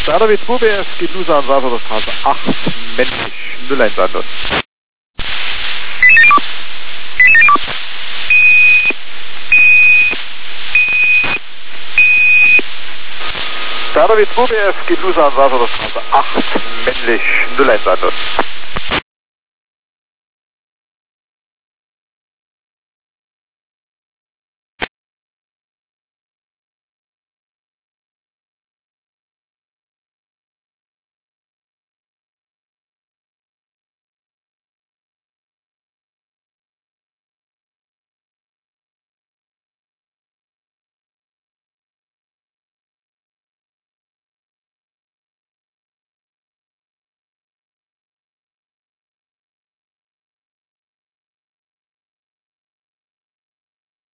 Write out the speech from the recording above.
Stanowi 2 BF, geht Lusa an Straße 8, männlich, 01 Anlust. Stanowi 2 BF, geht Lusa an Straße 8, männlich, 01 Anlust.